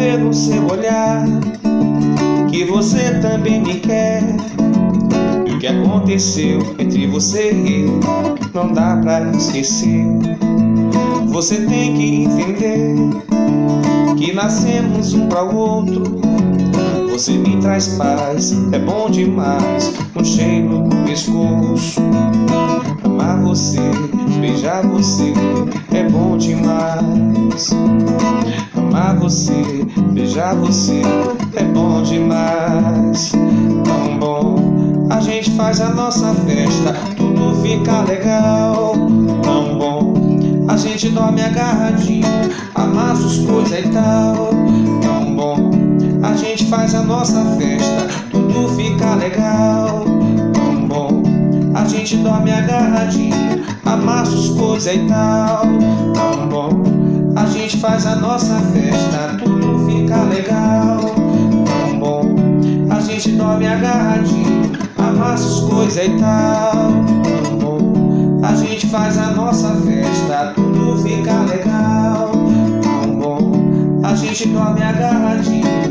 ver no seu olhar que você também me quer. E o que aconteceu entre você e eu não dá pra esquecer. Você tem que entender que nascemos um para o outro. Você me traz paz, é bom demais, um cheiro no pescoço. Amar você, beijar você, é bom demais. Amar você, beijar você, é bom demais. Tão bom, a gente faz a nossa festa, tudo fica legal. Tão bom, a gente dorme agarradinho, amassa os coisas e tal. Tão bom, a gente faz a nossa festa, tudo fica legal. Tão bom, a gente dorme agarradinho, amassa os coisas e tal. Tão bom, a gente faz a nossa festa, tudo fica legal. Tão bom, a gente dorme agarradinho, amassa os coisas e tal. Tão bom, a gente faz a nossa festa, tudo fica legal. Tão bom, a gente dorme agarradinho,